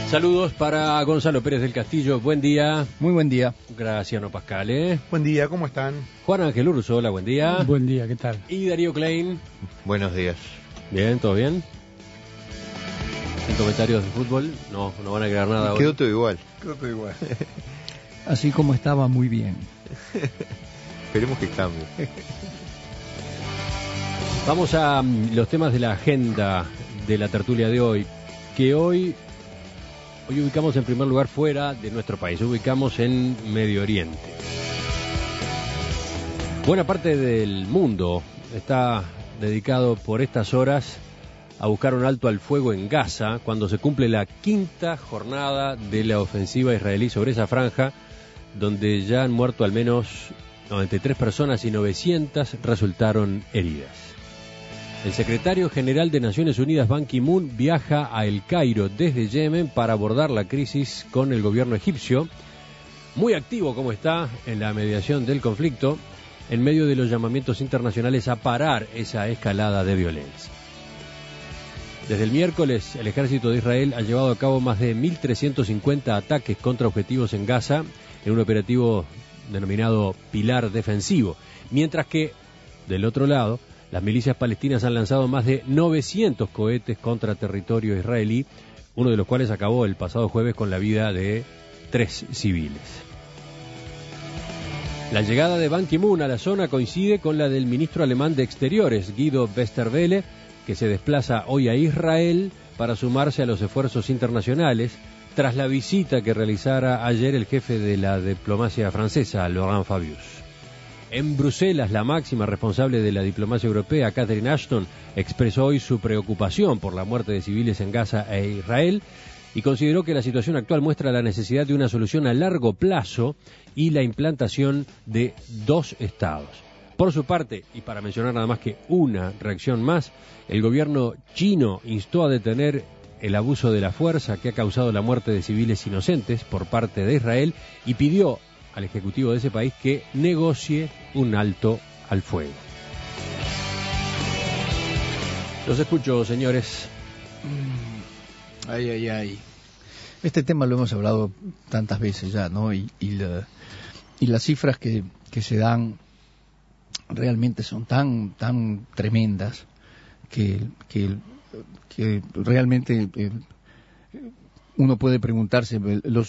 Saludos para Gonzalo Pérez del Castillo, buen día. Muy buen día. Graciano Pascal. Buen día, ¿cómo están? Juan Ángel Ursola, buen día. Buen día, ¿qué tal? Y Darío Klein. Buenos días. Bien, ¿todo bien? Sin comentarios de fútbol, no van a agregar nada hoy. Quedó todo igual. Así como estaba, muy bien. Esperemos que cambie. Vamos a los temas de la agenda de la tertulia de hoy, que hoy ubicamos en primer lugar fuera de nuestro país, ubicamos en Medio Oriente. Buena parte del mundo está dedicado por estas horas a buscar un alto al fuego en Gaza, cuando se cumple la quinta jornada de la ofensiva israelí sobre esa franja, donde ya han muerto al menos 93 personas y 900 resultaron heridas. El secretario general de Naciones Unidas, Ban Ki-moon, viaja a El Cairo desde Yemen para abordar la crisis con el gobierno egipcio, muy activo como está en la mediación del conflicto, en medio de los llamamientos internacionales a parar esa escalada de violencia. Desde el miércoles, el ejército de Israel ha llevado a cabo más de 1.350 ataques contra objetivos en Gaza, en un operativo denominado Pilar Defensivo, mientras que, del otro lado, las milicias palestinas han lanzado más de 900 cohetes contra territorio israelí, uno de los cuales acabó el pasado jueves con la vida de 3 civiles. La llegada de Ban Ki-moon a la zona coincide con la del ministro alemán de Exteriores, Guido Westerwelle, que se desplaza hoy a Israel para sumarse a los esfuerzos internacionales, tras la visita que realizara ayer el jefe de la diplomacia francesa, Laurent Fabius. En Bruselas, la máxima responsable de la diplomacia europea, Catherine Ashton, expresó hoy su preocupación por la muerte de civiles en Gaza e Israel y consideró que la situación actual muestra la necesidad de una solución a largo plazo y la implantación de 2 estados. Por su parte, y para mencionar nada más que una reacción más, el gobierno chino instó a detener el abuso de la fuerza que ha causado la muerte de civiles inocentes por parte de Israel y pidió al ejecutivo de ese país que negocie un alto al fuego. Los escucho, señores. Ay. Este tema lo hemos hablado tantas veces ya, ¿no? Y las cifras que se dan realmente son tan tremendas que realmente uno puede preguntarse,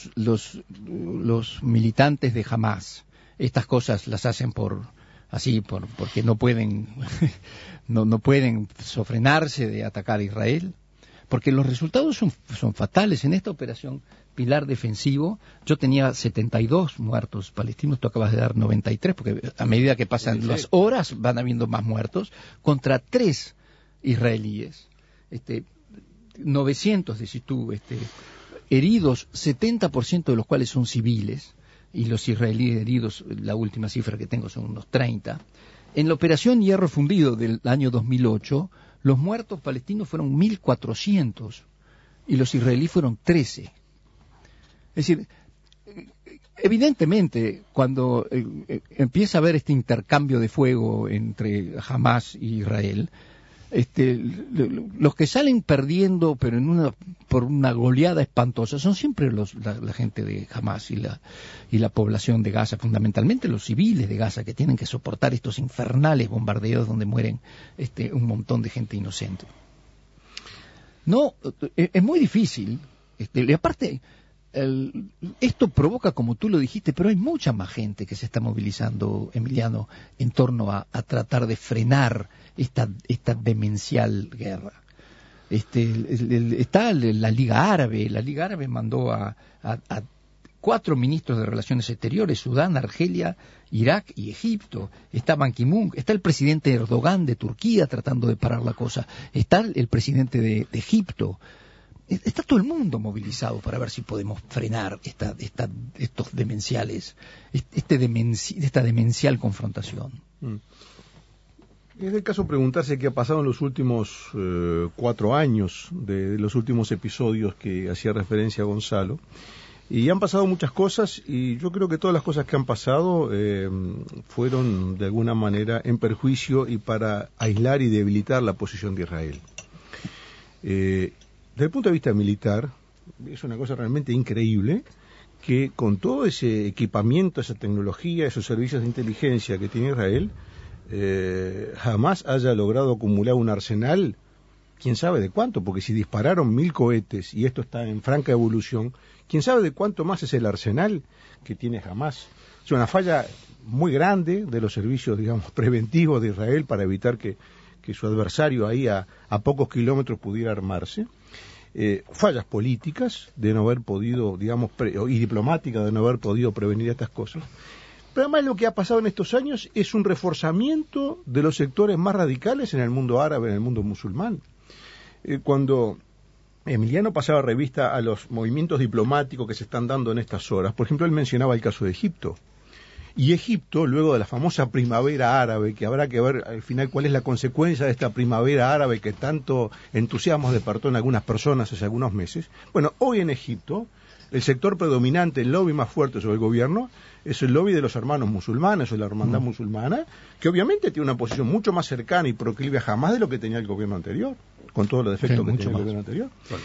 los militantes de Hamás, estas cosas las hacen porque no pueden no pueden sofrenarse de atacar a Israel, porque los resultados son fatales. En esta operación Pilar Defensivo yo tenía 72 muertos palestinos, tú acabas de dar 93, porque a medida que pasan las horas van habiendo más muertos, contra 3 israelíes, 900 decís tú, heridos, 70% de los cuales son civiles, y los israelíes heridos, la última cifra que tengo son unos 30. En la operación Hierro Fundido del año 2008, los muertos palestinos fueron 1.400 y los israelíes fueron 13. Es decir, evidentemente, cuando empieza a haber este intercambio de fuego entre Hamás y Israel, los que salen perdiendo, pero por una goleada espantosa, son siempre la gente de Hamás y la población de Gaza, fundamentalmente los civiles de Gaza, que tienen que soportar estos infernales bombardeos donde mueren un montón de gente inocente. No, es muy difícil, y aparte esto provoca, como tú lo dijiste, pero hay mucha más gente que se está movilizando, Emiliano, en torno a tratar de frenar esta demencial guerra. Está la Liga Árabe mandó a 4 ministros de Relaciones Exteriores, Sudán, Argelia, Irak y Egipto. Está Ban Ki-moon, está el presidente Erdogan de Turquía tratando de parar la cosa, está el presidente de Egipto. Está todo el mundo movilizado para ver si podemos frenar estos demenciales, esta demencial confrontación. Es el caso preguntarse qué ha pasado en los últimos 4 años, de los últimos episodios que hacía referencia a Gonzalo. Y han pasado muchas cosas, y yo creo que todas las cosas que han pasado fueron de alguna manera en perjuicio y para aislar y debilitar la posición de Israel. Desde el punto de vista militar, es una cosa realmente increíble que con todo ese equipamiento, esa tecnología, esos servicios de inteligencia que tiene Israel, jamás haya logrado acumular un arsenal, quién sabe de cuánto, porque si dispararon 1000 cohetes y esto está en franca evolución, quién sabe de cuánto más es el arsenal que tiene Hamás. Es una falla muy grande de los servicios, digamos, preventivos de Israel para evitar que su adversario ahí a pocos kilómetros pudiera armarse. Fallas políticas de no haber podido, digamos, y diplomáticas de no haber podido prevenir estas cosas. Pero además lo que ha pasado en estos años es un reforzamiento de los sectores más radicales en el mundo árabe, en el mundo musulmán. Cuando Emiliano pasaba revista a los movimientos diplomáticos que se están dando en estas horas, por ejemplo, él mencionaba el caso de Egipto. Y Egipto, luego de la famosa primavera árabe, que habrá que ver al final cuál es la consecuencia de esta primavera árabe que tanto entusiasmo despertó en algunas personas hace algunos meses. Bueno, hoy en Egipto, el sector predominante, el lobby más fuerte sobre el gobierno, es el lobby de los hermanos musulmanes o la hermandad musulmana, que obviamente tiene una posición mucho más cercana y proclive a Hamás de lo que tenía el gobierno anterior, con todos los defectos que tenía el gobierno anterior. Bueno,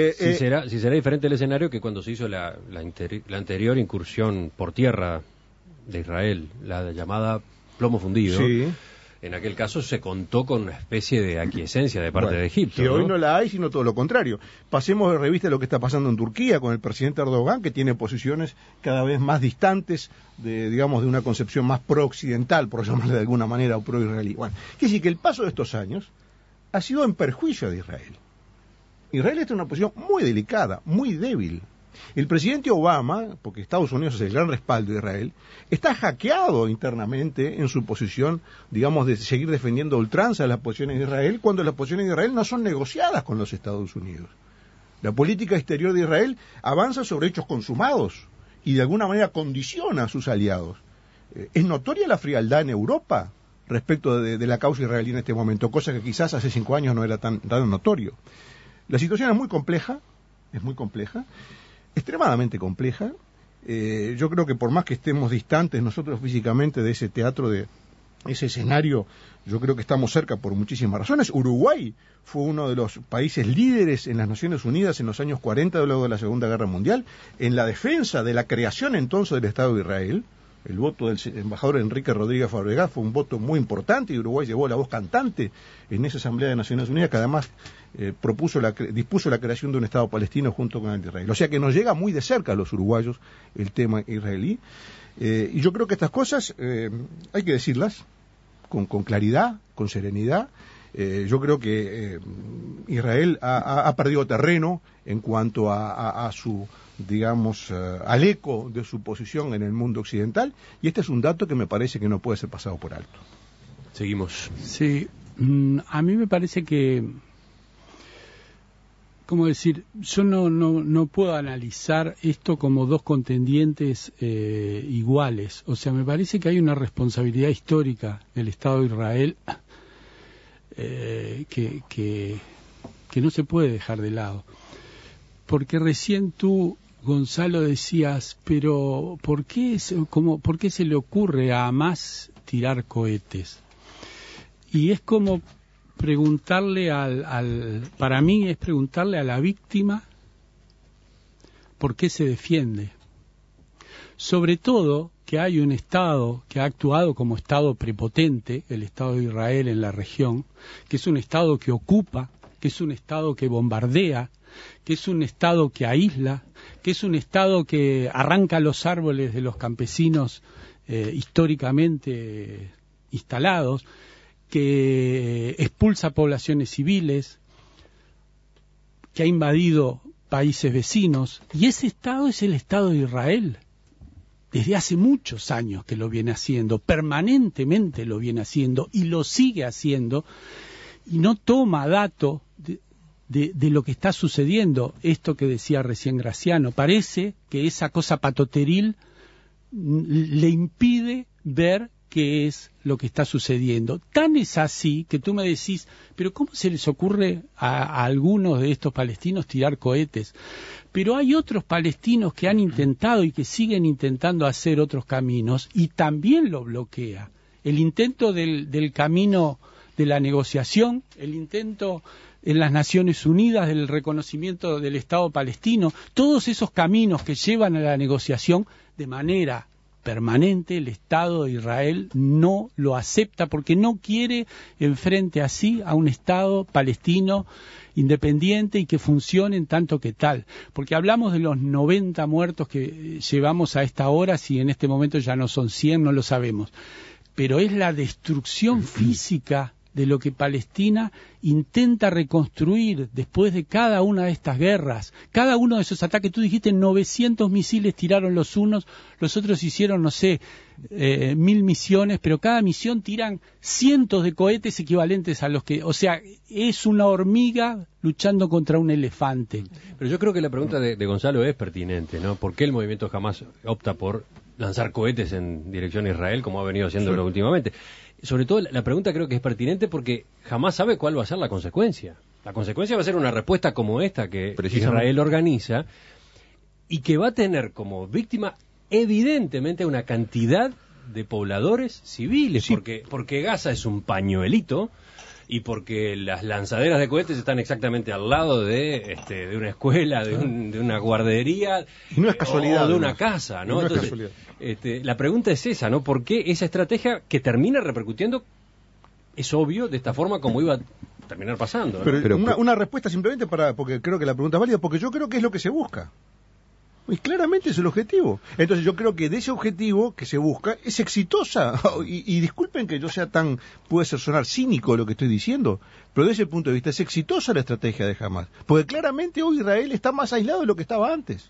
si será diferente el escenario que cuando se hizo la anterior incursión por tierra de Israel, la llamada plomo fundido. Sí. En aquel caso se contó con una especie de aquiescencia de parte de Egipto. Que hoy no la hay, sino todo lo contrario. Pasemos de revista lo que está pasando en Turquía con el presidente Erdogan, que tiene posiciones cada vez más distantes de, digamos, de una concepción más pro-occidental, por llamarle de alguna manera, o pro-israelí. Bueno, quiere decir que el paso de estos años ha sido en perjuicio de Israel. Israel está en una posición muy delicada, muy débil. El presidente Obama, porque Estados Unidos es el gran respaldo de Israel, está hackeado internamente en su posición, digamos, de seguir defendiendo a ultranza las posiciones de Israel, cuando las posiciones de Israel no son negociadas con los Estados Unidos. La política exterior de Israel avanza sobre hechos consumados y de alguna manera condiciona a sus aliados. Es notoria la frialdad en Europa respecto de la causa israelí en este momento, cosa que quizás hace 5 años no era tan notorio. La situación es muy compleja, extremadamente compleja. Yo creo que por más que estemos distantes nosotros físicamente de ese teatro, de ese escenario, yo creo que estamos cerca por muchísimas razones. Uruguay fue uno de los países líderes en las Naciones Unidas en los años 40, luego de la Segunda Guerra Mundial, en la defensa de la creación entonces del Estado de Israel. El voto del embajador Enrique Rodríguez Fabregat fue un voto muy importante y Uruguay llevó la voz cantante en esa Asamblea de Naciones Unidas, que además dispuso la creación de un Estado palestino junto con el de Israel. O sea que nos llega muy de cerca a los uruguayos el tema israelí. Y yo creo que estas cosas hay que decirlas con claridad, con serenidad. Yo creo que Israel ha perdido terreno en cuanto a su, digamos, al eco de su posición en el mundo occidental, y este es un dato que me parece que no puede ser pasado por alto. Seguimos. Sí, a mí me parece que, ¿cómo decir? Yo no puedo analizar esto como dos contendientes iguales. O sea, me parece que hay una responsabilidad histórica del Estado de Israel que no se puede dejar de lado. Porque recién tú, Gonzalo, decías, pero ¿por qué se le ocurre a Hamás tirar cohetes? Y es como preguntarle para mí es preguntarle a la víctima por qué se defiende. Sobre todo que hay un Estado que ha actuado como Estado prepotente, el Estado de Israel en la región, que es un Estado que ocupa, que es un Estado que bombardea, que es un Estado que aísla, que es un Estado que arranca los árboles de los campesinos históricamente instalados, que expulsa poblaciones civiles, que ha invadido países vecinos, y ese Estado es el Estado de Israel. Desde hace muchos años que lo viene haciendo, permanentemente lo viene haciendo y lo sigue haciendo, y no toma dato de lo que está sucediendo. Esto que decía recién Graciano, parece que esa cosa patoteril le impide ver qué es lo que está sucediendo. Tan es así que tú me decís, pero ¿cómo se les ocurre a algunos de estos palestinos tirar cohetes? Pero hay otros palestinos que han intentado y que siguen intentando hacer otros caminos y también lo bloquea. El intento del camino de la negociación, el intento en las Naciones Unidas del reconocimiento del Estado palestino, todos esos caminos que llevan a la negociación de manera permanente, el Estado de Israel no lo acepta porque no quiere enfrente así a un Estado palestino independiente y que funcione en tanto que tal. Porque hablamos de los 90 muertos que llevamos a esta hora, si en este momento ya no son 100, no lo sabemos. Pero es la destrucción física de lo que Palestina intenta reconstruir después de cada una de estas guerras. Cada uno de esos ataques, tú dijiste 900 misiles tiraron los unos, los otros hicieron, no sé, 1000 misiones, pero cada misión tiran cientos de cohetes equivalentes a los que... O sea, es una hormiga luchando contra un elefante. Pero yo creo que la pregunta de Gonzalo es pertinente, ¿no? ¿Por qué el movimiento Hamás opta por lanzar cohetes en dirección a Israel, como ha venido haciéndolo últimamente? Sobre todo, la pregunta creo que es pertinente porque jamás sabe cuál va a ser la consecuencia. La consecuencia va a ser una respuesta como esta que Israel organiza y que va a tener como víctima evidentemente una cantidad de pobladores civiles, sí. porque Gaza es un pañuelito y porque las lanzaderas de cohetes están exactamente al lado de una escuela, de una guardería, y no es casualidad, o de una casa, ¿no? Entonces, la pregunta es esa, ¿no? ¿Por qué esa estrategia que termina repercutiendo, es obvio, de esta forma como iba a terminar pasando, ¿no? Pero una respuesta simplemente porque creo que la pregunta es válida, porque yo creo que es lo que se busca. Y claramente es el objetivo. Entonces yo creo que de ese objetivo que se busca es exitosa. Y disculpen que yo sea puede sonar cínico lo que estoy diciendo, pero desde ese punto de vista es exitosa la estrategia de Hamás. Porque claramente hoy Israel está más aislado de lo que estaba antes.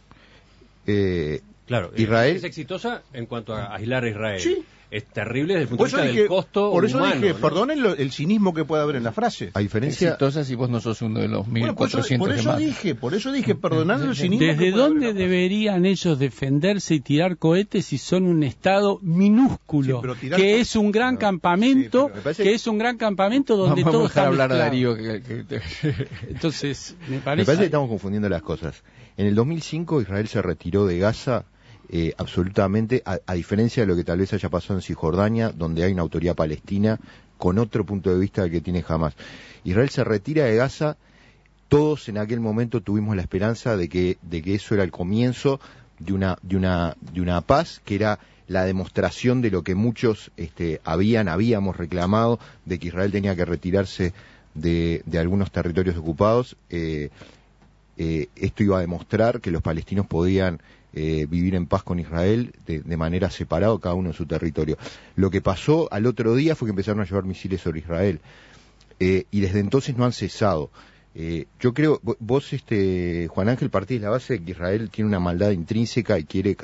Claro, Israel es exitosa en cuanto a aislar a Israel. Sí. Es terrible desde el punto de vista del costo por eso humano, dije, ¿no? Perdonen el cinismo que puede haber en la frase. A diferencia... Exitosa si vos no sos uno de los 1.400 por eso dije, perdonando el cinismo. ¿Desde dónde deberían ellos defenderse y tirar cohetes si son un estado minúsculo, que es un gran campamento, que es un gran campamento donde todo está hablar a mezclado? Darío. Entonces, me Me parece que estamos confundiendo las cosas. En el 2005 Israel se retiró de Gaza absolutamente, a diferencia de lo que tal vez haya pasado en Cisjordania, donde hay una autoridad palestina con otro punto de vista del que tiene Hamás. Israel se retira de Gaza, todos en aquel momento tuvimos la esperanza de que eso era el comienzo de una paz, que era la demostración de lo que muchos habíamos reclamado, de que Israel tenía que retirarse de algunos territorios ocupados. Esto iba a demostrar que los palestinos podían vivir en paz con Israel de manera separada, cada uno en su territorio. Lo que pasó al otro día fue que empezaron a llevar misiles sobre Israel, y desde entonces no han cesado. Yo creo, vos, Juan Ángel, partís de la base de que Israel tiene una maldad intrínseca y quiere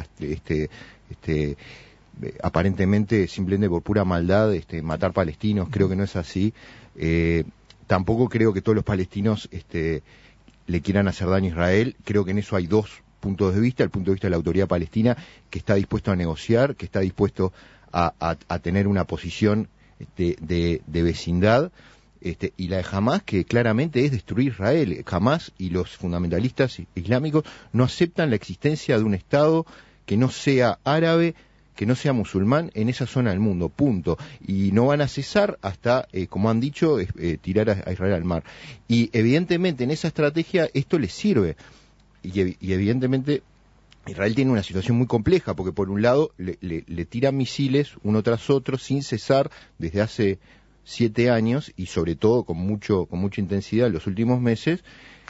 aparentemente, simplemente por pura maldad, matar palestinos. Creo que no es así. Tampoco creo que todos los palestinos le quieran hacer daño a Israel. Creo que en eso hay dos puntos de vista: el punto de vista de la autoridad palestina, que está dispuesto a negociar, que está dispuesto a tener una posición de vecindad, y la de Hamás, que claramente es destruir Israel. Hamás y los fundamentalistas islámicos no aceptan la existencia de un Estado que no sea árabe, que no sea musulmán en esa zona del mundo, punto. Y no van a cesar hasta, como han dicho, tirar a Israel al mar. Y evidentemente en esa estrategia esto les sirve. Y evidentemente Israel tiene una situación muy compleja, porque por un lado le tiran misiles uno tras otro sin cesar desde hace 7 años, y sobre todo con mucha intensidad en los últimos meses.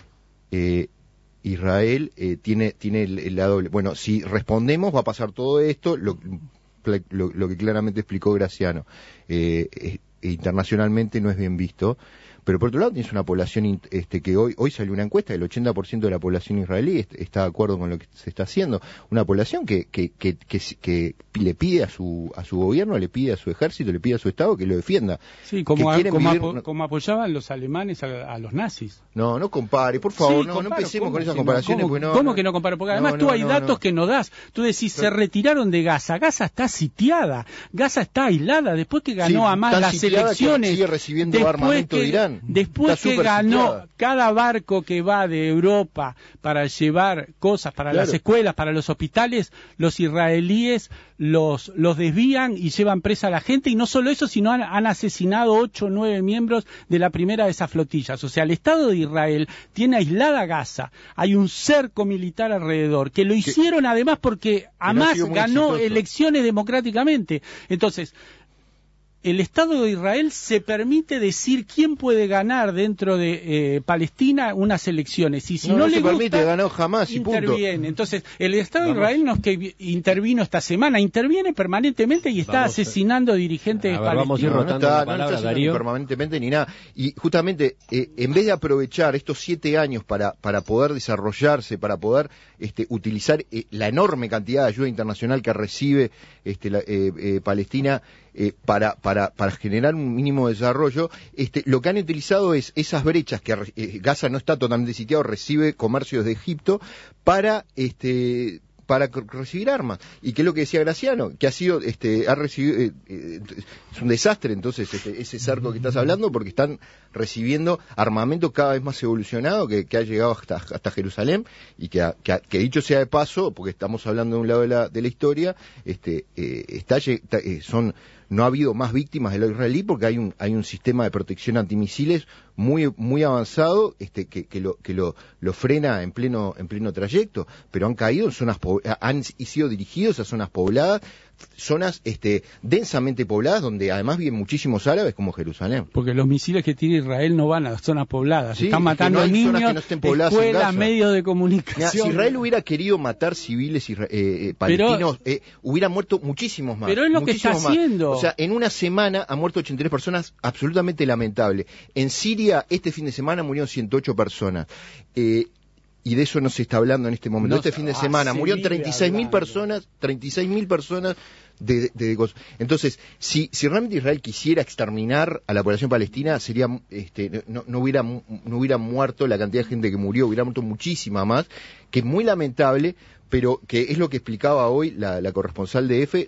Israel tiene el lado... Bueno, si respondemos va a pasar todo esto, lo que claramente explicó Graciano. Internacionalmente no es bien visto. Pero por otro lado tienes una población que hoy salió una encuesta, el 80% de la población israelí está de acuerdo con lo que se está haciendo. Una población que le pide a su gobierno, le pide a su ejército, le pide a su Estado que lo defienda. Sí, como apoyaban los alemanes a los nazis. No compare, por favor, sí, no empecemos con esas comparaciones. ¿Cómo que no comparo? Porque además tú hay datos que no das. Tú decís, se retiraron de Gaza. Gaza está sitiada, Gaza está aislada. Después que ganó Hamás las elecciones, sigue recibiendo armamento de Irán. OTAN. Después Está que súper ganó sitiada. cada barco que va de Europa para llevar cosas para Claro. las escuelas, para los hospitales, los israelíes los desvían y llevan presa a la gente, y no solo eso, sino han asesinado 8 o 9 miembros de la primera de esas flotillas. O sea, el Estado de Israel tiene aislada Gaza, hay un cerco militar alrededor, que lo hicieron además porque no ha Hamás sido muy ganó exitoso. elecciones democráticamente. Entonces, el Estado de Israel se permite decir quién puede ganar dentro de Palestina unas elecciones, y si no, se le permite, gusta, ganó jamás y punto. interviene. Entonces, el Estado de Israel no es que intervino esta semana, interviene permanentemente y está asesinando dirigentes vamos a ir palestinos. rotando la no está palabra, haciendo Darío. ni permanentemente ni nada. Y justamente, en vez de aprovechar estos 7 años para poder desarrollarse, para poder utilizar la enorme cantidad de ayuda internacional que recibe Palestina para generar un mínimo de desarrollo, lo que han utilizado es esas brechas que Gaza no está totalmente sitiado, recibe comercio desde Egipto para recibir armas. Y que es lo que decía Graciano, que ha recibido, es un desastre entonces ese cerco que estás hablando, porque están recibiendo armamento cada vez más evolucionado que ha llegado hasta Jerusalén, y que dicho sea de paso, porque estamos hablando de un lado de la historia, no ha habido más víctimas de lo israelí porque hay un sistema de protección antimisiles muy avanzado, que lo frena en pleno trayecto, pero han caído en zonas han sido dirigidos a zonas pobladas, zonas densamente pobladas, donde además viven muchísimos árabes, como Jerusalén. Porque los misiles que tiene Israel no van a las zonas pobladas, Sí, están es que matando no hay zonas niños, que no estén pobladas en escuelas, Gaza. medios de Mirá, comunicación. si Israel hubiera querido matar civiles palestinos, hubieran muerto muchísimos más. Pero es lo que está muchísimos más. haciendo. O sea, en una semana han muerto 83 personas, absolutamente lamentable. En Siria, este fin de semana murieron 108 personas. Y de eso no se está hablando en este momento. Este fin de semana murieron 36.000 personas de cosas. Entonces, si realmente Israel quisiera exterminar a la población palestina, sería no hubiera muerto la cantidad de gente que murió, hubiera muerto muchísima más, que es muy lamentable, pero que es lo que explicaba hoy la corresponsal de EFE,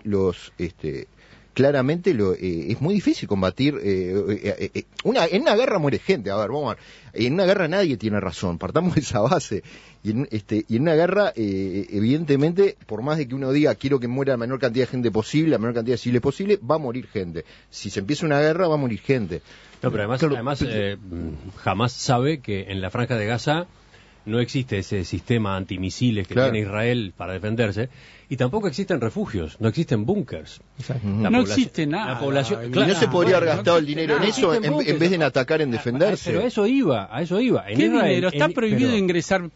claramente es muy difícil combatir. En una guerra muere gente. A ver, vamos a ver. En una guerra nadie tiene razón. Partamos de esa base. Y en una guerra, evidentemente, por más de que uno diga quiero que muera la menor cantidad de gente posible, la menor cantidad de civiles posible, va a morir gente. Si se empieza una guerra, va a morir gente. No, pero además jamás sabe que en la Franja de Gaza no existe ese sistema antimisiles que tiene Israel para defenderse, y tampoco existen refugios, no existen búnkers. No existe nada. La población, Y no se podría haber gastado el dinero en eso existen en vez de en atacar, en defenderse. Pero a eso iba. En ¿Qué Israel, dinero? Está prohibido ingresar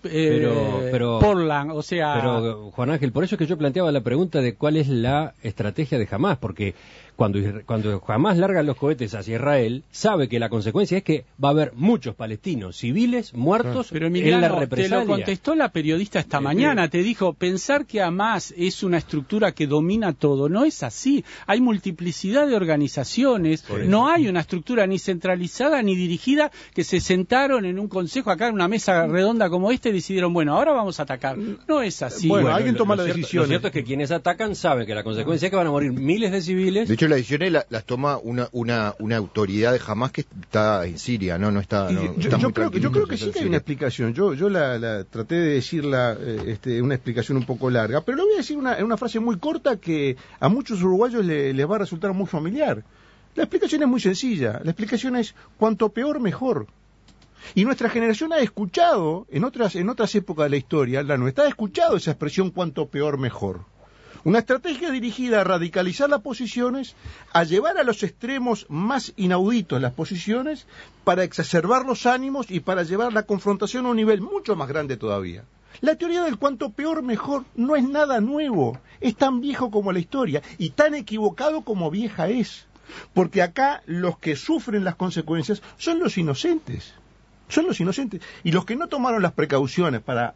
Portland, o sea... Pero, Juan Ángel, por eso es que yo planteaba la pregunta de cuál es la estrategia de Hamás, porque cuando Hamás larga los cohetes hacia Israel, sabe que la consecuencia es que va a haber muchos palestinos civiles muertos pero en la represalia. te lo contestó la periodista esta mañana, te dijo, pensar que Hamás es una estructura que domina todo, no es así, hay multiplicidad de organizaciones, no hay una estructura ni centralizada ni dirigida que se sentaron en un consejo acá en una mesa redonda como esta y decidieron, bueno, ahora vamos a atacar, no es así. Bueno, alguien toma la decisión. Lo cierto es que quienes atacan saben que la consecuencia es que van a morir miles de civiles. De hecho, las decisiones las toma una autoridad de Hamás que está en Siria, no está. Yo creo que sí que hay una explicación. Yo la traté de decirla, una explicación un poco larga, pero le voy a decir una frase muy corta que a muchos uruguayos les va a resultar muy familiar. La explicación es muy sencilla. La explicación es cuanto peor mejor. Y nuestra generación ha escuchado en otras épocas de la historia, la nuestra ha escuchado esa expresión cuanto peor mejor. Una estrategia dirigida a radicalizar las posiciones, a llevar a los extremos más inauditos las posiciones, para exacerbar los ánimos y para llevar la confrontación a un nivel mucho más grande todavía. La teoría del cuanto peor mejor no es nada nuevo, es tan viejo como la historia y tan equivocado como vieja es, porque acá los que sufren las consecuencias son los inocentes. Son los inocentes. Y los que no tomaron las precauciones para,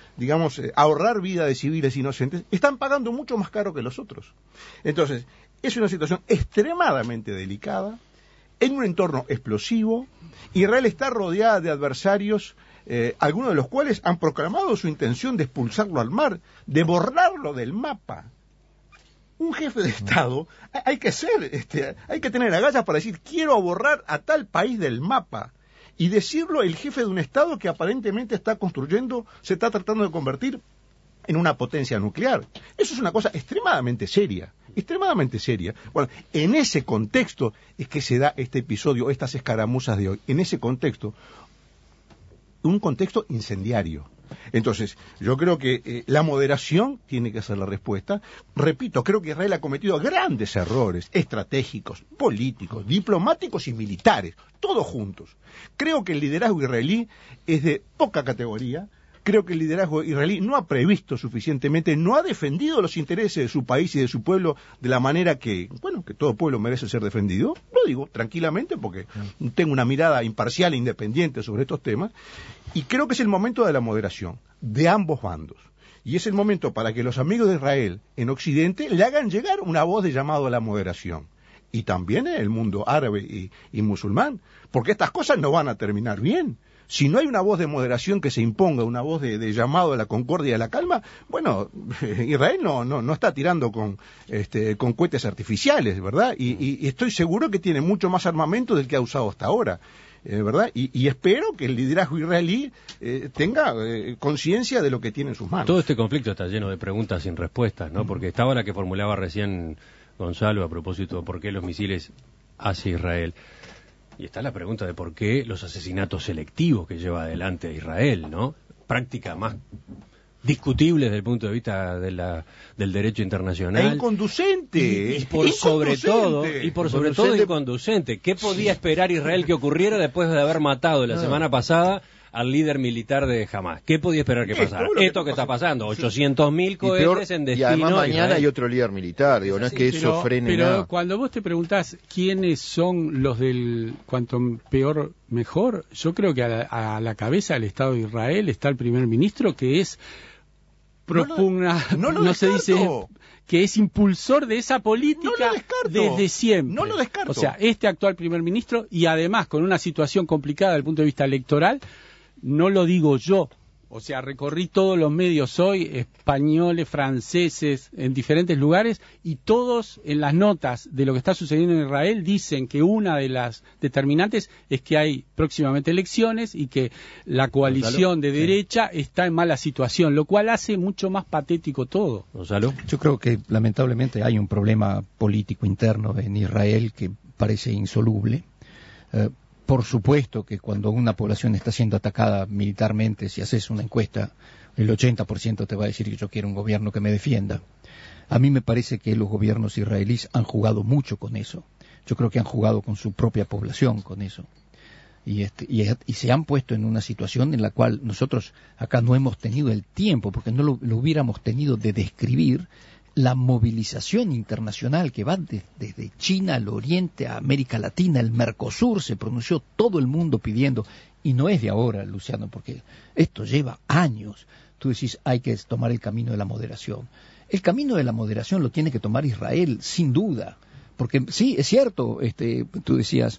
ahorrar vida de civiles inocentes, están pagando mucho más caro que los otros. Entonces, es una situación extremadamente delicada, en un entorno explosivo. Israel está rodeada de adversarios, algunos de los cuales han proclamado su intención de expulsarlo al mar, de borrarlo del mapa. Un jefe de Estado, hay que tener agallas para decir, quiero borrar a tal país del mapa. y decirlo el jefe de un Estado que aparentemente se está tratando de convertir en una potencia nuclear. Eso es una cosa extremadamente seria. Bueno, en ese contexto es que se da este episodio, estas escaramuzas de hoy. En ese contexto, un contexto incendiario. Entonces, yo creo que la moderación tiene que ser la respuesta. Repito, creo que Israel ha cometido grandes errores estratégicos, políticos, diplomáticos y militares, todos juntos. Creo que el liderazgo israelí es de poca categoría. Creo que el liderazgo israelí no ha previsto suficientemente, no ha defendido los intereses de su país y de su pueblo de la manera que todo pueblo merece ser defendido. Lo digo tranquilamente porque tengo una mirada imparcial e independiente sobre estos temas. Y creo que es el momento de la moderación, de ambos bandos. Y es el momento para que los amigos de Israel en Occidente le hagan llegar una voz de llamado a la moderación. Y también en el mundo árabe y musulmán, porque estas cosas no van a terminar bien. Si no hay una voz de moderación que se imponga, una voz de llamado a la concordia y a la calma, bueno, Israel no está tirando con cohetes artificiales, ¿verdad? Y estoy seguro que tiene mucho más armamento del que ha usado hasta ahora, ¿verdad? Y espero que el liderazgo israelí tenga conciencia de lo que tiene en sus manos. Todo este conflicto está lleno de preguntas sin respuestas, ¿no? Porque estaba la que formulaba recién Gonzalo a propósito de por qué los misiles hacia Israel. Y está la pregunta de por qué los asesinatos selectivos que lleva adelante Israel, ¿no? Práctica más discutible desde el punto de vista del derecho internacional. Es inconducente. Y por sobre todo inconducente. ¿Qué podía esperar Israel que ocurriera después de haber matado la semana pasada al líder militar de Hamas? ¿Qué podía esperar que pasara? Esto que está pasando, 800.000 cohetes en destino. Y además mañana hay otro líder militar, digo, no es que eso frene nada. Pero cuando vos te preguntás quiénes son los del cuanto peor mejor, yo creo que a la cabeza del Estado de Israel está el primer ministro, que es que es impulsor de esa política desde siempre. No lo descarto. O sea, este actual primer ministro, y además con una situación complicada desde el punto de vista electoral, no lo digo yo, o sea, recorrí todos los medios hoy, españoles, franceses, en diferentes lugares, y todos en las notas de lo que está sucediendo en Israel dicen que una de las determinantes es que hay próximamente elecciones y que la coalición de derecha está en mala situación, lo cual hace mucho más patético todo. Gonzalo. Yo creo que lamentablemente hay un problema político interno en Israel que parece insoluble. Por supuesto que cuando una población está siendo atacada militarmente, si haces una encuesta, el 80% te va a decir que yo quiero un gobierno que me defienda. A mí me parece que los gobiernos israelíes han jugado mucho con eso. Yo creo que han jugado con su propia población con eso. Y se han puesto en una situación en la cual nosotros acá no hemos tenido el tiempo, porque no lo hubiéramos tenido de describir la movilización internacional que va desde China al Oriente, a América Latina, el Mercosur, se pronunció todo el mundo pidiendo, y no es de ahora, Luciano, porque esto lleva años. Tú decís, hay que tomar el camino de la moderación. El camino de la moderación lo tiene que tomar Israel, sin duda, porque sí, es cierto, tú decías,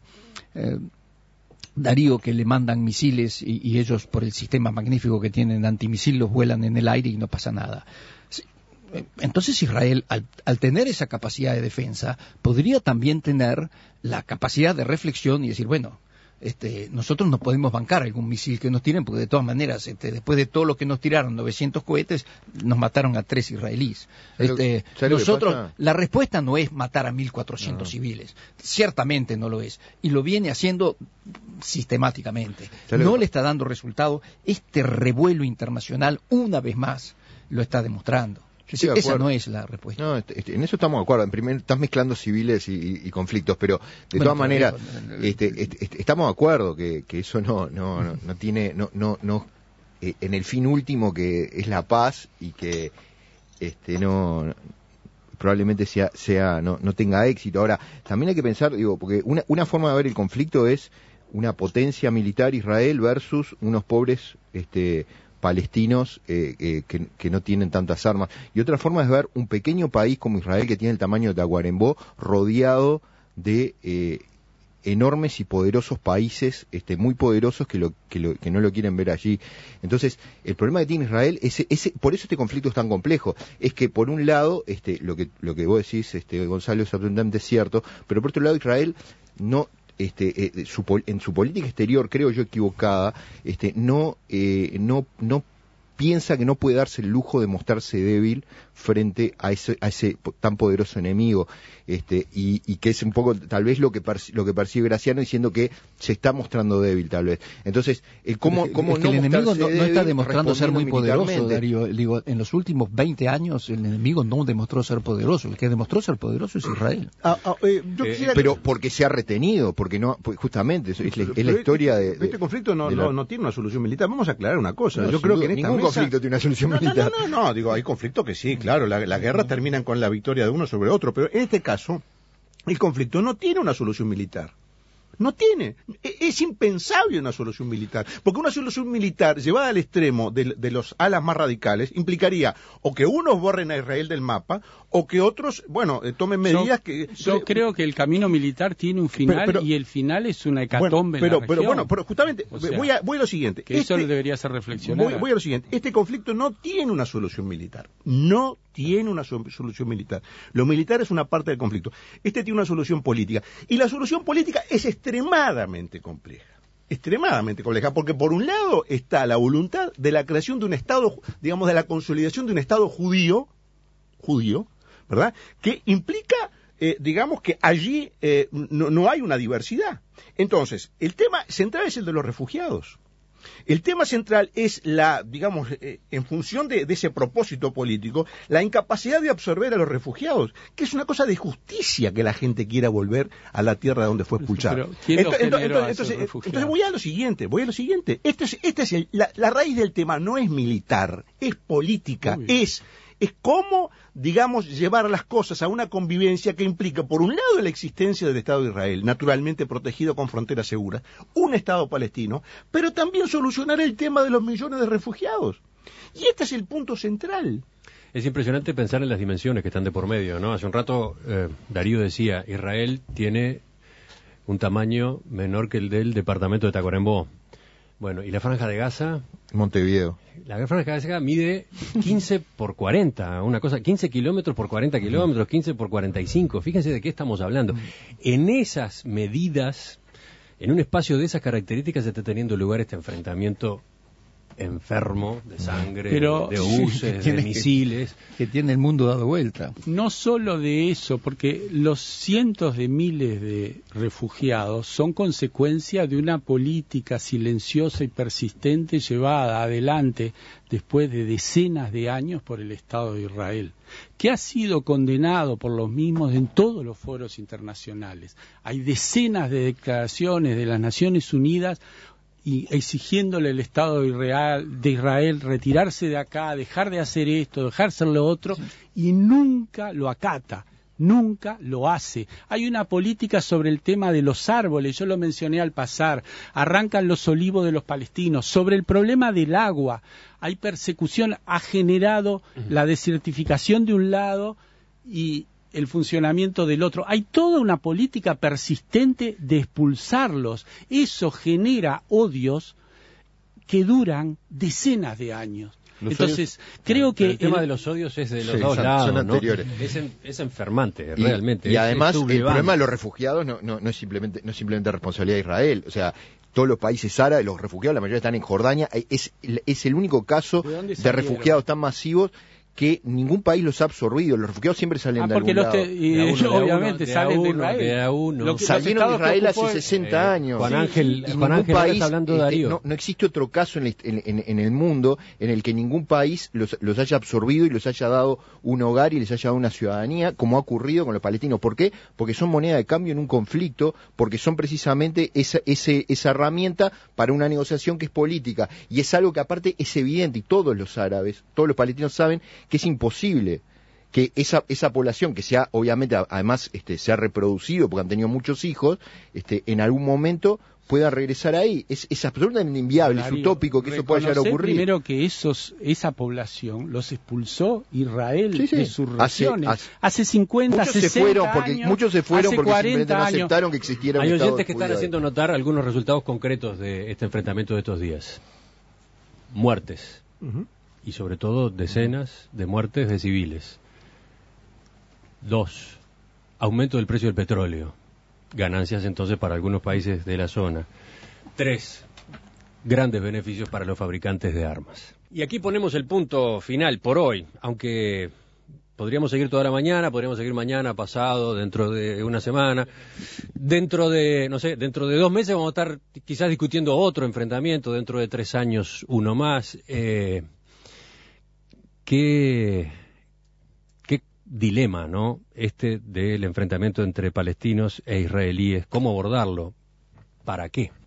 Darío, que le mandan misiles y ellos, por el sistema magnífico que tienen antimisil, los vuelan en el aire y no pasa nada. Entonces Israel, al tener esa capacidad de defensa, podría también tener la capacidad de reflexión y decir, bueno, nosotros no podemos bancar algún misil que nos tiren, porque de todas maneras, después de todo lo que nos tiraron, 900 cohetes, nos mataron a 3 israelíes. Nosotros, la respuesta no es matar a 1.400 civiles, ciertamente no lo es, y lo viene haciendo sistemáticamente. No le está dando resultado. Este revuelo internacional, una vez más, lo está demostrando. Esa no es la respuesta. No, en eso estamos de acuerdo. En primer, estás mezclando civiles y conflictos, pero de todas maneras, estamos de acuerdo que eso no tiene, en el fin último, que es la paz, y que probablemente no tenga éxito. Ahora, también hay que pensar, porque una forma de ver el conflicto es una potencia militar, Israel, versus unos pobres palestinos que no tienen tantas armas, y otra forma es ver un pequeño país como Israel, que tiene el tamaño de Tacuarembó, rodeado de enormes y poderosos países, muy poderosos, que no lo quieren ver allí. Entonces, el problema que tiene Israel por eso este conflicto es tan complejo, es que por un lado, lo que vos decís, Gonzalo, es absolutamente cierto, pero por otro lado Israel no en su política exterior, creo yo equivocada, no piensa que no puede darse el lujo de mostrarse débil frente a ese tan poderoso enemigo, y que es un poco tal vez lo que percibe Graciano, diciendo que se está mostrando débil tal vez. Entonces, ¿cómo es no que el enemigo no está débil demostrando ser muy poderoso, militarmente? Darío. Digo, en los últimos 20 años el enemigo no demostró ser poderoso. El que demostró ser poderoso es Israel. Yo quisiera Pero porque se ha retenido, porque no, pues justamente es la historia de este conflicto no tiene una solución militar. Vamos a aclarar una cosa. No, yo creo que en esta ningún mesa... conflicto tiene una solución militar. No, digo, hay conflictos que sí, claro, la guerra termina con la victoria de uno sobre otro, pero en este caso, el conflicto no tiene una solución militar. No tiene. Es impensable una solución militar. Porque una solución militar llevada al extremo de los alas más radicales implicaría o que unos borren a Israel del mapa o que otros, tomen medidas que... Yo creo que el camino militar tiene un final y el final es una hecatombe en la región. Pero justamente, voy a lo siguiente. Que eso debería ser reflexionado. Voy a lo siguiente. Este conflicto no tiene una solución militar. No tiene una solución militar. Lo militar es una parte del conflicto. Este tiene una solución política. Y la solución política es extremadamente compleja, porque por un lado está la voluntad de la creación de un Estado, digamos, de la consolidación de un Estado judío, ¿verdad? Que implica, digamos, que allí no hay una diversidad. Entonces, el tema central es el de los refugiados. El tema central es en función de ese propósito político, la incapacidad de absorber a los refugiados, que es una cosa de justicia que la gente quiera volver a la tierra donde fue expulsada. Entonces voy a lo siguiente. La raíz del tema no es militar, es política, es cómo, digamos, llevar las cosas a una convivencia que implica, por un lado, la existencia del Estado de Israel, naturalmente protegido con fronteras seguras, un Estado palestino, pero también solucionar el tema de los millones de refugiados. Y este es el punto central. Es impresionante pensar en las dimensiones que están de por medio, ¿no? Hace un rato Darío decía, Israel tiene un tamaño menor que el del departamento de Tacuarembó. Bueno, ¿y la Franja de Gaza? Montevideo. La Franja de Gaza mide 15 por 40, 15 kilómetros por 40 kilómetros, 15 por 45. Fíjense de qué estamos hablando. En esas medidas, en un espacio de esas características, está teniendo lugar este enfrentamiento enfermo de sangre, de obuses, de misiles. Que tiene el mundo dado vuelta. No solo de eso, porque los cientos de miles de refugiados son consecuencia de una política silenciosa y persistente llevada adelante después de decenas de años por el Estado de Israel, que ha sido condenado por los mismos en todos los foros internacionales. Hay decenas de declaraciones de las Naciones Unidas y exigiéndole al Estado de Israel retirarse de acá, dejar de hacer esto, dejar de hacer lo otro, y nunca lo acata, nunca lo hace. Hay una política sobre el tema de los árboles, yo lo mencioné al pasar, arrancan los olivos de los palestinos. Sobre el problema del agua, hay persecución, ha generado la desertificación de un lado y el funcionamiento del otro. Hay toda una política persistente de expulsarlos. Eso genera odios que duran decenas de años. Entonces, creo que el tema de los odios es de los dos lados, son anteriores. ¿No? Es enfermante, realmente. Y además, el problema de los refugiados no es simplemente responsabilidad de Israel. O sea, todos los países árabes, los refugiados, la mayoría están en Jordania. Es el único caso de refugiados tan masivos que ningún país los ha absorbido. Los refugiados siempre salen de algún lado. Obviamente salen de Israel. Salieron de Israel hace 60 años. Juan Ángel está hablando de Darío. No existe otro caso en el mundo en el que ningún país los haya absorbido y los haya dado un hogar y les haya dado una ciudadanía, como ha ocurrido con los palestinos. ¿Por qué? Porque son moneda de cambio en un conflicto, porque son precisamente esa herramienta para una negociación que es política. Y es algo que aparte es evidente, y todos los árabes, todos los palestinos saben que es imposible que esa población que obviamente además se ha reproducido porque han tenido muchos hijos, en algún momento pueda regresar ahí. Es absolutamente inviable, es utópico que eso pueda llegar a ocurrir. Primero que esa población los expulsó Israel de sus regiones. Hace 50, 60 años. Muchos se fueron porque simplemente no años. aceptaron que existiera un Hay Estado oyentes que están judío. haciendo notar algunos resultados concretos de este enfrentamiento de estos días. Muertes. Y sobre todo decenas de muertes de civiles. 2. Aumento del precio del petróleo. ganancias entonces para algunos países de la zona. 3, grandes beneficios para los fabricantes de armas. Y aquí ponemos el punto final por hoy, aunque podríamos seguir toda la mañana, podríamos seguir mañana, pasado, dentro de una semana. Dentro de 2 meses vamos a estar quizás discutiendo otro enfrentamiento, dentro de 3 años uno más. ¿Qué dilema, ¿no? Este del enfrentamiento entre palestinos e israelíes, ¿cómo abordarlo? ¿Para qué?